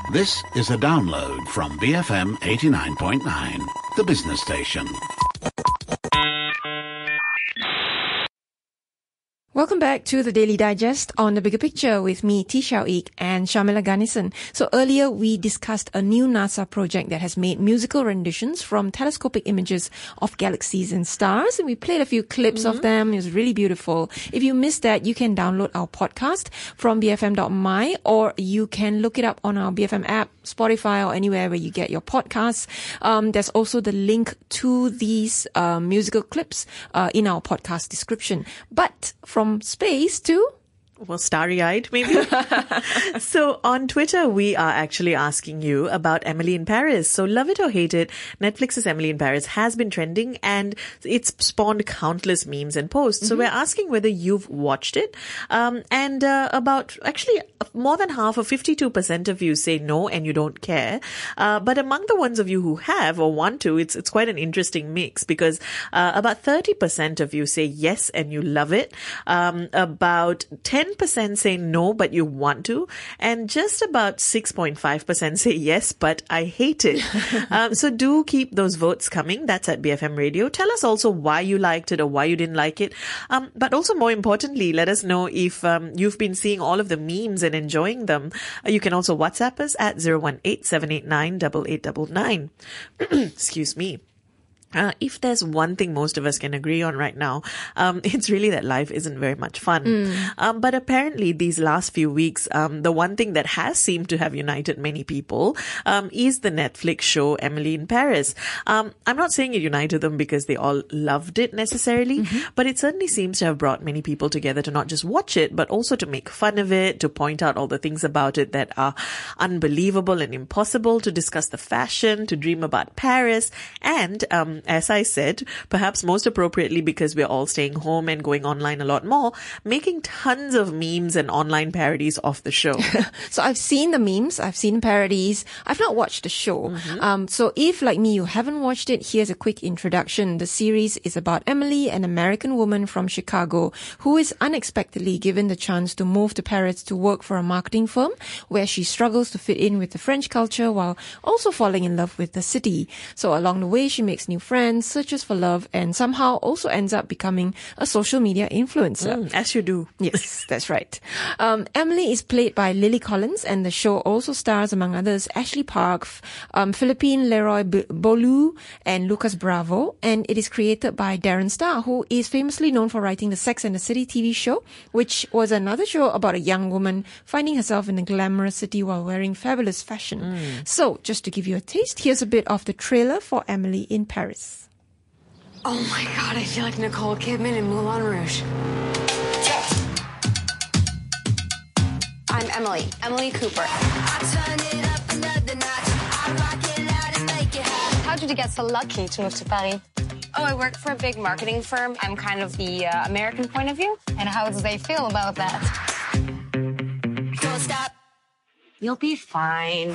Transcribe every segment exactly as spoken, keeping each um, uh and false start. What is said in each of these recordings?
This is a download from B F M eighty-nine point nine, the business station. Welcome back to the Daily Digest on The Bigger Picture with me, T. Xiao-Ik and Shamila Ganesan. So earlier we discussed a new NASA project that has made musical renditions from telescopic images of galaxies and stars. And we played a few clips mm-hmm. of them. It was really beautiful. If you missed that, you can download our podcast from b f m dot m y or you can look it up on our B F M app, Spotify, or anywhere where you get your podcasts. Um, there's also the link to these uh, musical clips uh, in our podcast description. But from From space to... Well, starry-eyed, maybe. So on Twitter, we are actually asking you about Emily in Paris. So love it or hate it, Netflix's Emily in Paris has been trending and it's spawned countless memes and posts. Mm-hmm. So we're asking whether you've watched it. Um, and uh, about, actually, more than half, or fifty-two percent of you say no and you don't care. Uh, but among the ones of you who have or want to, it's it's quite an interesting mix because uh, about thirty percent of you say yes and you love it. Um, about ten percent say no, but you want to. And just about six point five percent say yes, but I hate it. um, so do keep those votes coming. That's at B F M Radio. Tell us also why you liked it or why you didn't like it. Um, but also more importantly, let us know if um, you've been seeing all of the memes and enjoying them. Uh, you can also WhatsApp us at zero one eight, seven eight nine, eight eight nine nine. Excuse me. Uh, if there's one thing most of us can agree on right now, um, it's really that life isn't very much fun. Mm. Um, but apparently these last few weeks, um, the one thing that has seemed to have united many people, um, is the Netflix show Emily in Paris. Um, I'm not saying it united them because they all loved it necessarily, mm-hmm. but it certainly seems to have brought many people together to not just watch it, but also to make fun of it, to point out all the things about it that are unbelievable and impossible, to discuss the fashion, to dream about Paris, and, um, as I said, perhaps most appropriately because we're all staying home and going online a lot more, making tons of memes and online parodies of the show. So I've seen the memes, I've seen parodies. I've not watched the show. Mm-hmm. Um, so if, like me, you haven't watched it, here's a quick introduction. The series is about Emily, an American woman from Chicago who is unexpectedly given the chance to move to Paris to work for a marketing firm where she struggles to fit in with the French culture while also falling in love with the city. So along the way, she makes new friends, searches for love, and somehow also ends up becoming a social media influencer. Mm, as you do. Yes, that's right. Um, Emily is played by Lily Collins, and the show also stars, among others, Ashley Park, um, Philippine Leroy B- Bolu, and Lucas Bravo. And it is created by Darren Star, who is famously known for writing the Sex and the City T V show, which was another show about a young woman finding herself in a glamorous city while wearing fabulous fashion. Mm. So, just to give you a taste, here's a bit of the trailer for Emily in Paris. Oh my God, I feel like Nicole Kidman in Moulin Rouge. I'm Emily, Emily Cooper. How did you get so lucky to move to Paris? Oh, I work for a big marketing firm. I'm kind of the uh, American point of view. And how do they feel about that? Don't stop. You'll be fine.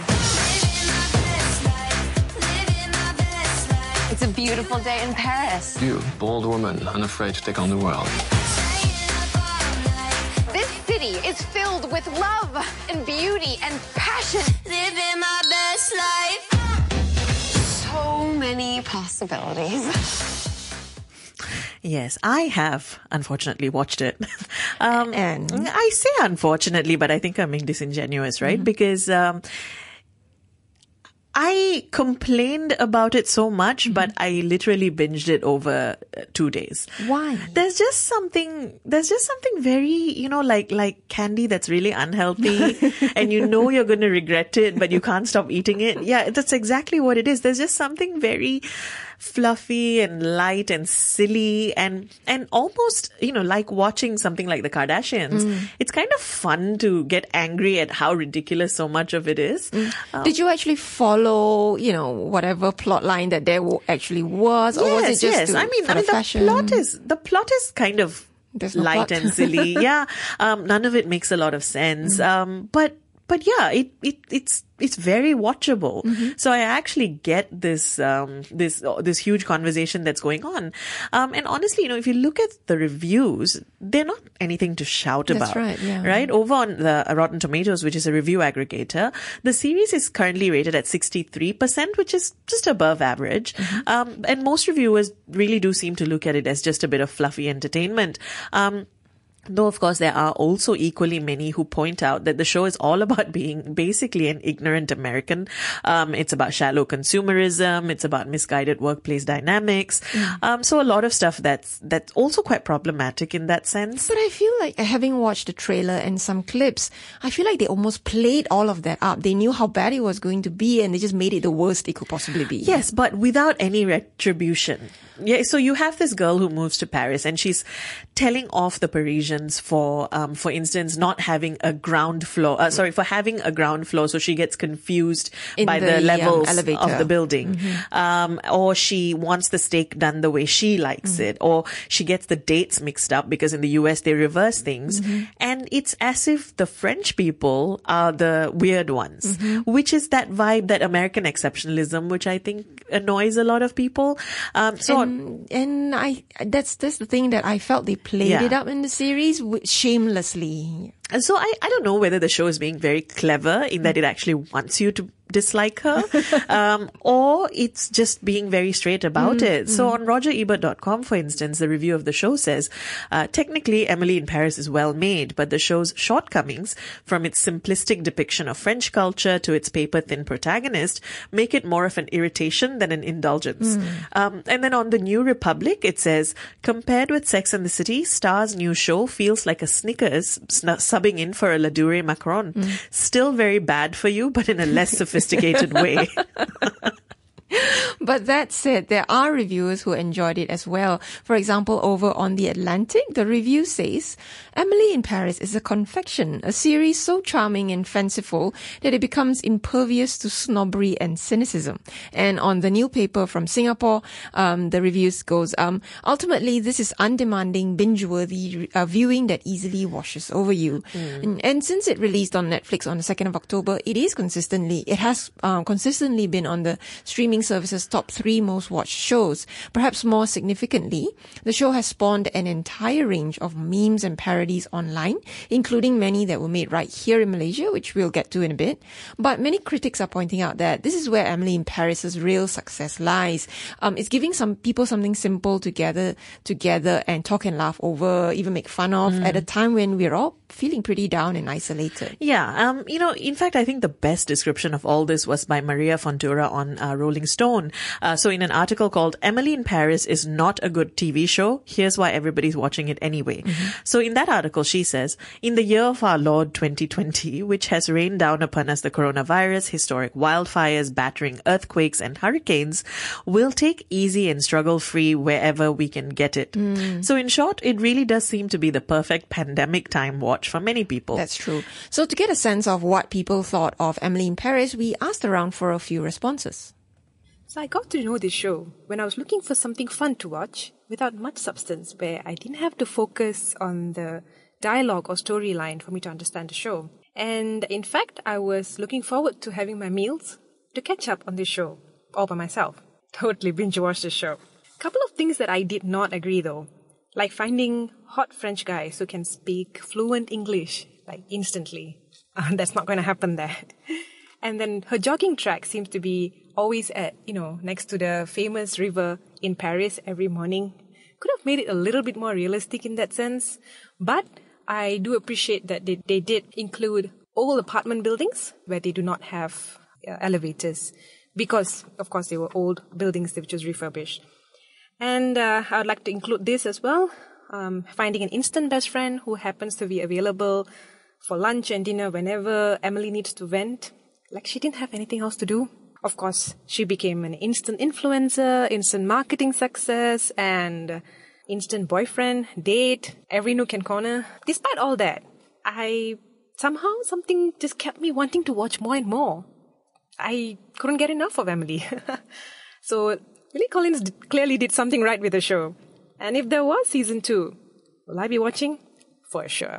It's a beautiful day in Paris. You, bold woman, unafraid to take on the world. This city is filled with love and beauty and passion. Living my best life. So many possibilities. Yes, I have, unfortunately, watched it. um, and I say unfortunately, but I think I'm being disingenuous, right? Mm-hmm. Because... Um, I complained about it so much, mm-hmm. but I literally binged it over two days. Why? There's just something, there's just something very, you know, like, like candy that's really unhealthy and you know you're going to regret it, but you can't stop eating it. Yeah, that's exactly what it is. There's just something very fluffy and light and silly and, and almost, you know, like watching something like the Kardashians. Mm. It's kind of fun to get angry at how ridiculous so much of it is. Mm. Um, Did you actually follow, you know, whatever plot line that there actually was? Or yes, was it just yes. to, I mean, I mean, the fashion? plot is, the plot is kind of There's no light plot. and silly. Yeah. Um, none of it makes a lot of sense. Mm. Um, but, but yeah, it, it, it's, it's very watchable. Mm-hmm. So I actually get this, um, this, uh, this huge conversation that's going on. Um, and honestly, you know, if you look at the reviews, they're not anything to shout That's about. right, yeah. Right? Over on the Rotten Tomatoes, which is a review aggregator, the series is currently rated at sixty-three percent, which is just above average. Mm-hmm. Um, and most reviewers really do seem to look at it as just a bit of fluffy entertainment. Um, Though, of course, there are also equally many who point out that the show is all about being basically an ignorant American. Um, it's about shallow consumerism. It's about misguided workplace dynamics. Mm. Um, so a lot of stuff that's, that's also quite problematic in that sense. But I feel like, having watched the trailer and some clips, I feel like they almost played all of that up. They knew how bad it was going to be and they just made it the worst it could possibly be. Yes, but without any retribution. Yeah, so you have this girl who moves to Paris and she's telling off the Parisians for, um, for instance, not having a ground floor, uh, sorry, for having a ground floor. So she gets confused In by the, the, levels um, elevator. of the building. Mm-hmm. Um, or she wants the steak done the way she likes mm-hmm. it, or she gets the dates mixed up because in the U S they reverse things. Mm-hmm. And it's as if the French people are the weird ones, mm-hmm. which is that vibe, that American exceptionalism, which I think annoys a lot of people. Um, so and, and I, that's, that's the thing that I felt they played Yeah. it up in the series w- shamelessly. And so I, I don't know whether the show is being very clever in that it actually wants you to dislike her, um, or it's just being very straight about mm, it. Mm. So on roger ebert dot com, for instance, the review of the show says, uh, technically Emily in Paris is well made, but the show's shortcomings, from its simplistic depiction of French culture to its paper-thin protagonist, make it more of an irritation than an indulgence. Mm. Um, and then on the New Republic, it says, compared with Sex and the City, Star's new show feels like a Snickers sn- subbing in for a La Durée Macron. Mm. Still very bad for you, but in a less sophisticated sophisticated way. But that said, there are reviewers who enjoyed it as well. For example, over on The Atlantic, the review says, Emily in Paris is a confection, a series so charming and fanciful that it becomes impervious to snobbery and cynicism. And on the New Paper from Singapore, um, the reviews goes, um, ultimately, this is undemanding, binge-worthy uh, viewing that easily washes over you. Mm. And, and since it released on Netflix on the second of October, it is consistently, it has uh, consistently been on the streaming services top three most watched shows. Perhaps more significantly, the show has spawned an entire range of memes and parodies online, including many that were made right here in Malaysia, which we'll get to in a bit. But many critics are pointing out that this is where Emily in Paris's real success lies. Um, it's giving some people something simple to gather together and talk and laugh over, even make fun of, mm. at a time when we're all feeling pretty down and isolated. Yeah, um, you know, in fact, I think the best description of all this was by Maria Fontoura on uh, Rolling Stone. Uh, so in an article called Emily in Paris is not a good T V show, here's why everybody's watching it anyway. Mm-hmm. So in that article, she says, in the year of our Lord twenty twenty, which has rained down upon us the coronavirus, historic wildfires, battering earthquakes and hurricanes, we'll take easy and struggle-free wherever we can get it. Mm. So in short, it really does seem to be the perfect pandemic time watch for many people. That's true. So to get a sense of what people thought of Emily in Paris, we asked around for a few responses. So I got to know this show when I was looking for something fun to watch without much substance, where I didn't have to focus on the dialogue or storyline for me to understand the show. And in fact, I was looking forward to having my meals to catch up on this show all by myself. Totally binge watched the show. Couple of things that I did not agree though, like finding hot French guys who can speak fluent English like instantly. Uh, that's not going to happen there. And then her jogging track seems to be always at, you know, next to the famous river in Paris every morning. Could have made it a little bit more realistic in that sense. But I do appreciate that they, they did include old apartment buildings where they do not have uh, elevators. Because, of course, they were old buildings which was refurbished. And uh, I would like to include this as well. Um, finding an instant best friend who happens to be available for lunch and dinner whenever Emily needs to vent. Like she didn't have anything else to do. Of course, she became an instant influencer, instant marketing success, and instant boyfriend, date, every nook and corner. Despite all that, I somehow, something just kept me wanting to watch more and more. I couldn't get enough of Emily. So Lily Collins d- clearly did something right with the show. And if there was season two, will I be watching? For sure.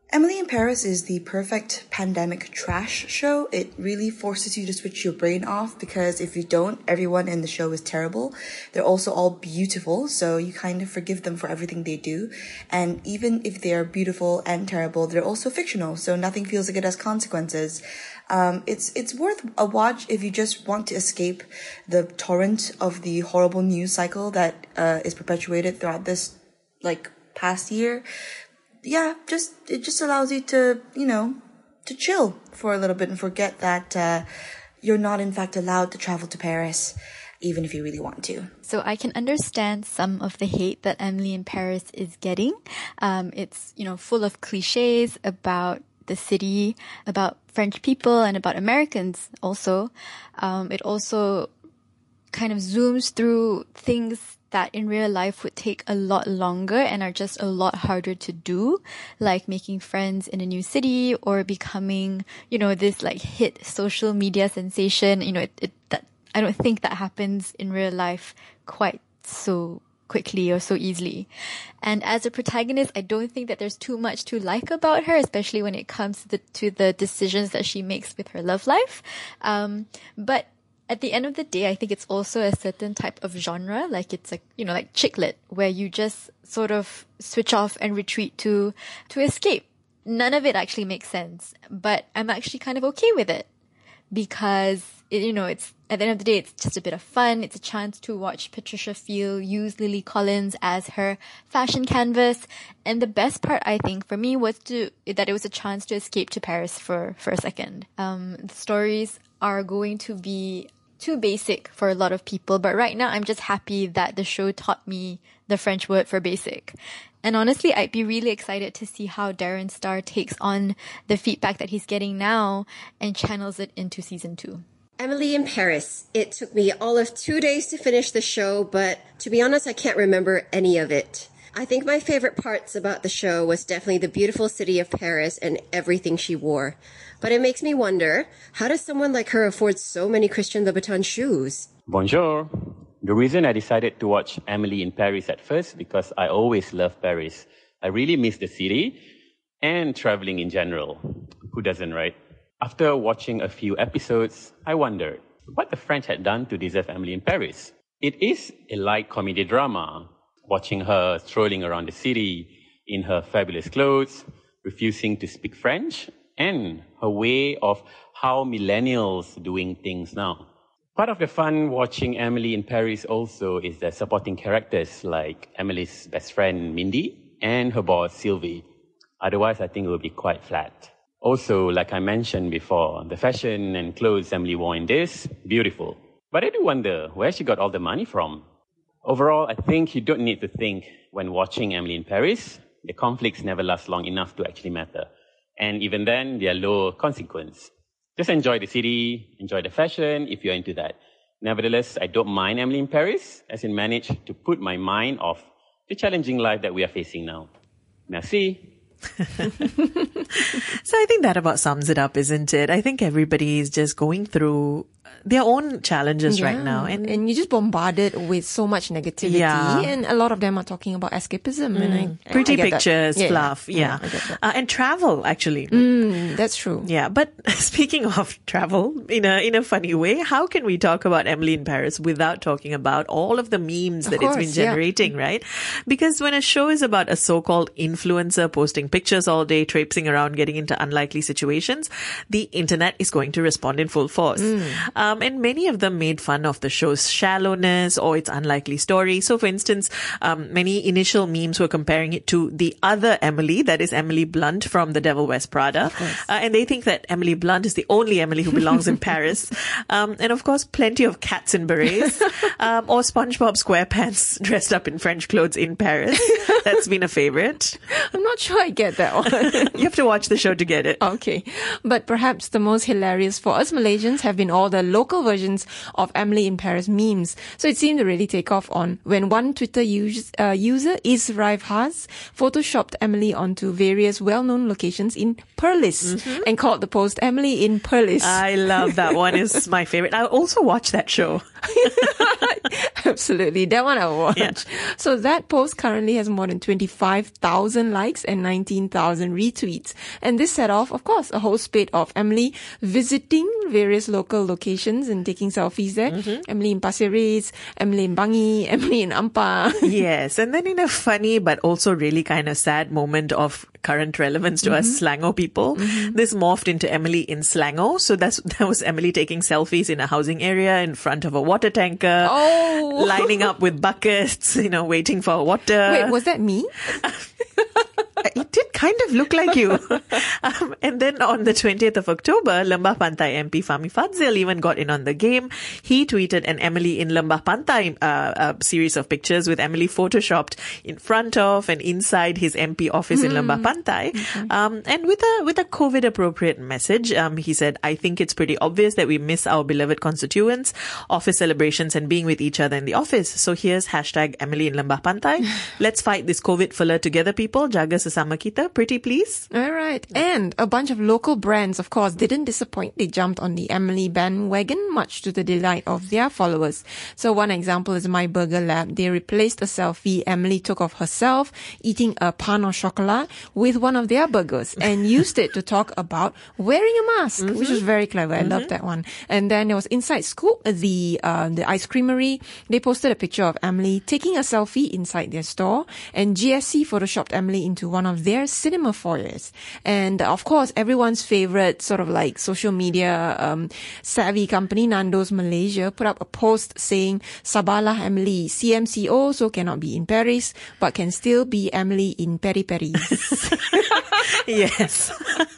Emily in Paris is the perfect pandemic trash show. It really forces you to switch your brain off, because if you don't, everyone in the show is terrible. They're also all beautiful, so you kind of forgive them for everything they do. And even if they are beautiful and terrible, they're also fictional, so nothing feels like it has consequences. Um, it's it's worth a watch if you just want to escape the torrent of the horrible news cycle that uh, is perpetuated throughout this like past year. Yeah, just it just allows you to, you know, to chill for a little bit and forget that uh, you're not in fact allowed to travel to Paris, even if you really want to. So I can understand some of the hate that Emily in Paris is getting. Um, it's, you know, full of cliches about the city, about French people, and about Americans also. Um, it also kind of zooms through things that in real life would take a lot longer and are just a lot harder to do, like making friends in a new city or becoming, you know, this like hit social media sensation. You know, it, it that I don't think that happens in real life quite so quickly or so easily. And as a protagonist, I don't think that there's too much to like about her, especially when it comes to the, to the decisions that she makes with her love life. Um, but at the end of the day, I think it's also a certain type of genre, like it's like, you know, like chick lit, where you just sort of switch off and retreat to, to escape. None of it actually makes sense, but I'm actually kind of okay with it because, it, you know, it's, at the end of the day, it's just a bit of fun. It's a chance to watch Patricia Field use Lily Collins as her fashion canvas. And the best part, I think, for me was to, that it was a chance to escape to Paris for, for a second. Um, the stories are going to be too basic for a lot of people, but right now I'm just happy that the show taught me the French word for basic. And honestly, I'd be really excited to see how Darren Star takes on the feedback that he's getting now and channels it into season two. Emily in Paris. It took me all of two days to finish the show, but to be honest, I can't remember any of it. I think my favorite parts about the show was definitely the beautiful city of Paris and everything she wore. But it makes me wonder, how does someone like her afford so many Christian Louboutin shoes? Bonjour. The reason I decided to watch Emily in Paris at first, because I always love Paris. I really miss the city and traveling in general. Who doesn't, right? After watching a few episodes, I wondered what the French had done to deserve Emily in Paris. It is a light comedy drama, watching her strolling around the city in her fabulous clothes, refusing to speak French, and her way of how millennials doing things now. Part of the fun watching Emily in Paris also is the supporting characters like Emily's best friend Mindy and her boss Sylvie. Otherwise, I think it would be quite flat. Also, like I mentioned before, the fashion and clothes Emily wore in this, beautiful. But I do wonder where she got all the money from. Overall, I think you don't need to think when watching Emily in Paris. The conflicts never last long enough to actually matter. And even then, they are low consequence. Just enjoy the city, enjoy the fashion if you're into that. Nevertheless, I don't mind Emily in Paris, as it managed to put my mind off the challenging life that we are facing now. Merci. So I think that about sums it up, isn't it? I think everybody is just going through their own challenges yeah. right now. And, and you're just bombarded with so much negativity. Yeah. And a lot of them are talking about escapism. Mm. And I, Pretty I get pictures, yeah, fluff. Yeah. yeah. I get that. Uh, and travel, actually. Mm, that's true. Yeah. But speaking of travel, in a in a funny way, how can we talk about Emily in Paris without talking about all of the memes Of that course, it's been generating, yeah. right? Because when a show is about a so-called influencer posting pictures all day, traipsing around, getting into unlikely situations, the internet is going to respond in full force. Mm. Um, and many of them made fun of the show's shallowness or its unlikely story. So, for instance, um, many initial memes were comparing it to the other Emily, that is Emily Blunt from The Devil Wears Prada. Uh, and they think that Emily Blunt is the only Emily who belongs in Paris. Um, and of course, plenty of cats in berets, um, or SpongeBob SquarePants dressed up in French clothes in Paris. That's been a favorite. I'm not sure I get that one. You have to watch the show to get it. Okay. But perhaps the most hilarious for us Malaysians have been all the local versions of Emily in Paris memes. So it seemed to really take off on when one Twitter use, uh, user, Israif Haas, photoshopped Emily onto various well-known locations in Perlis mm-hmm. and called the post Emily in Perlis. I love that one. It's my favorite. I also watch that show. Absolutely. That one I watched. Yeah. So that post currently has more than twenty-five thousand likes and nineteen thousand retweets. And this set off, of course, a whole spate of Emily visiting various local locations and taking selfies there. Mm-hmm. Emily in Pasir Ris, Emily in Bangi, Emily in Ampang. Yes. And then in a funny but also really kind of sad moment of current relevance to mm-hmm. us Slango people, mm-hmm. this morphed into Emily in Slango. So that's, that was Emily taking selfies in a housing area in front of a water tanker. Oh. Lining up with buckets, you know, waiting for water. Wait, was that me? It did kind of look like you. um, and then on the twentieth of October, Lembah Pantai M P Fahmi Fadzil even got in on the game. He tweeted an Emily in Lembah Pantai uh, a series of pictures with Emily photoshopped in front of and inside his M P office mm. in Lembah Pantai. Okay. Um, and with a with a COVID appropriate message, um, he said, "I think it's pretty obvious that we miss our beloved constituents, office celebrations and being with each other in the office. So here's hashtag Emily in Lembah Pantai. Let's fight this COVID filler together, people. Jaga sesama kita. Pretty please." All right. And a bunch of local brands, of course, didn't disappoint. They jumped on the Emily bandwagon, much to the delight of their followers. So one example is My Burger Lab. They replaced a selfie Emily took of herself eating a pan au chocolat with one of their burgers and used it to talk about wearing a mask, mm-hmm. which was very clever. I mm-hmm. love that one. And then there was Inside Scoop, the uh, the ice creamery. They posted a picture of Emily taking a selfie inside their store, and G S C photoshopped Emily into one of their cinema foyers. And of course, everyone's favorite sort of like social media um, savvy company, Nando's Malaysia, put up a post saying, "Sabarlah Emily, C M C O so cannot be in Paris, but can still be Emily in Peri Peri." Yes.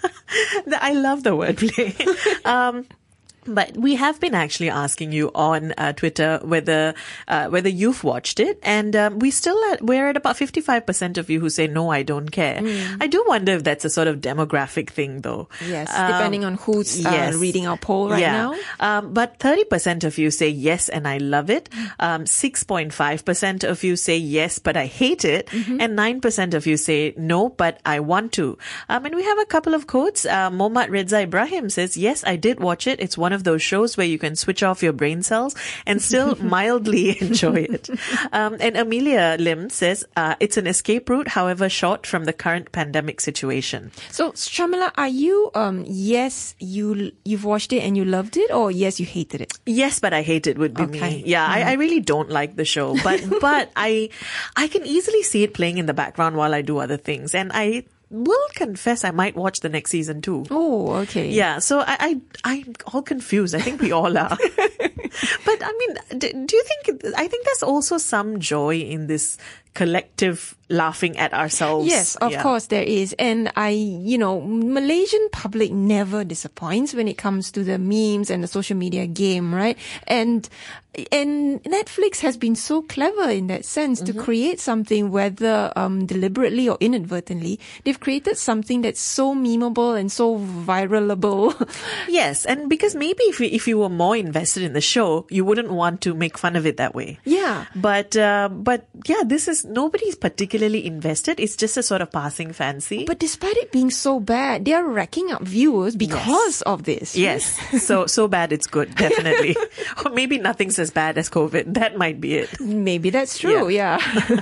I love the wordplay. Um, But we have been actually asking you on uh, Twitter whether uh, whether you've watched it, and um, we still at, we're at about fifty-five percent of you who say no, I don't care. Mm. I do wonder if that's a sort of demographic thing, though. Yes, um, depending on who's yes. uh, reading our poll right yeah. now. Um, but thirty percent of you say yes, and I love it. Um, six point five percent of you say yes, but I hate it, mm-hmm. and nine percent of you say no, but I want to. Um, and we have a couple of quotes. Uh, Mohammad Reza Ibrahim says, "Yes, I did watch it. It's one of those shows where you can switch off your brain cells and still mildly enjoy it." Um, and Amelia Lim says, uh, "It's an escape route, however short, from the current pandemic situation." So, Shamila, are you, um, yes, you, you've watched it and you loved it, or yes, you hated it? Yes, but I hate it would be okay. me. Yeah, mm. I, I really don't like the show, but, but I, I can easily see it playing in the background while I do other things. And I, will confess I might watch the next season too. Oh, okay. Yeah, so I, I, I'm all confused. I think we all are. But I mean, do, do you think, I think there's also some joy in this collective laughing at ourselves. Yes, of yeah. course there is. And I, you know, Malaysian public never disappoints when it comes to the memes and the social media game, right? And and Netflix has been so clever in that sense mm-hmm. to create something, whether um, deliberately or inadvertently, they've created something that's so memeable and so viralable. Yes, and because maybe if you, if you were more invested in the show, you wouldn't want to make fun of it that way. Yeah. But, uh, but yeah, this is, nobody's particularly invested. It's just a sort of passing fancy. But despite it being so bad, they are racking up viewers because yes. of this. Yes. so, so bad it's good, definitely. Or maybe nothing's as bad as COVID. That might be it. Maybe that's true, yeah. yeah.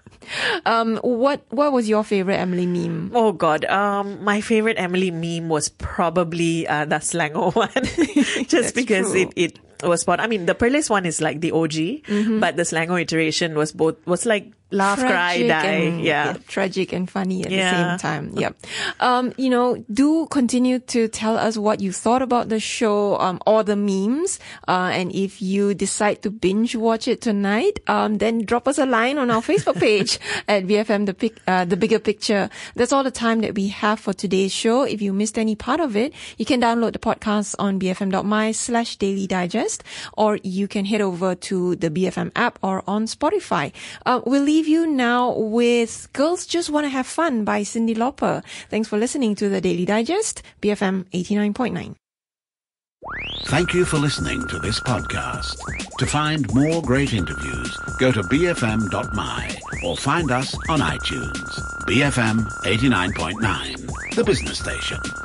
Um, what what was your favorite Emily meme? Oh God, um, my favorite Emily meme was probably uh, the Slango one, just because true. it it was spot. I mean, the Perlis one is like the O G, mm-hmm. but the Slango iteration was both was like laugh, tragic cry, die. And, yeah. yeah, tragic and funny at yeah. the same time. Yep. Um, you know, do continue to tell us what you thought about the show, um, or the memes. Uh, and if you decide to binge watch it tonight, um, then drop us a line on our Facebook page at B F M, the pic, uh, the bigger picture. That's all the time that we have for today's show. If you missed any part of it, you can download the podcast on bfm.my slash daily digest, or you can head over to the B F M app or on Spotify. Uh, we'll leave you now with Girls Just Want to Have Fun by Cyndi Lauper. Thanks for listening to the Daily Digest, B F M eighty-nine point nine. Thank you for listening to this podcast. To find more great interviews, go to b f m dot m y or find us on iTunes. B F M eighty-nine point nine, the business station.